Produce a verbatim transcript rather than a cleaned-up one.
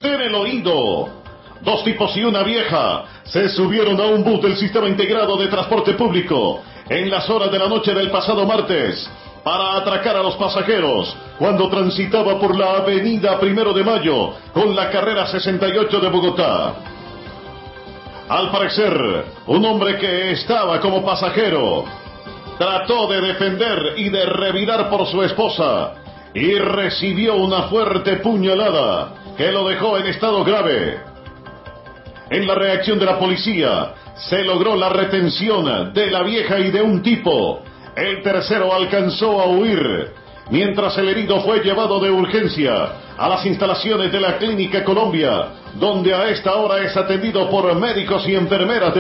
en el oído. Dos tipos y una vieja se subieron a un bus del Sistema Integrado de Transporte Público en las horas de la noche del pasado martes para atracar a los pasajeros cuando transitaba por la avenida Primero de Mayo con la carrera sesenta y ocho de Bogotá. Al parecer, un hombre que estaba como pasajero trató de defender y de revirar por su esposa y recibió una fuerte puñalada que lo dejó en estado grave. En la reacción de la policía se logró la retención de la vieja y de un tipo. El tercero alcanzó a huir, mientras el herido fue llevado de urgencia a las instalaciones de la Clínica Colombia, donde a esta hora es atendido por médicos y enfermeras de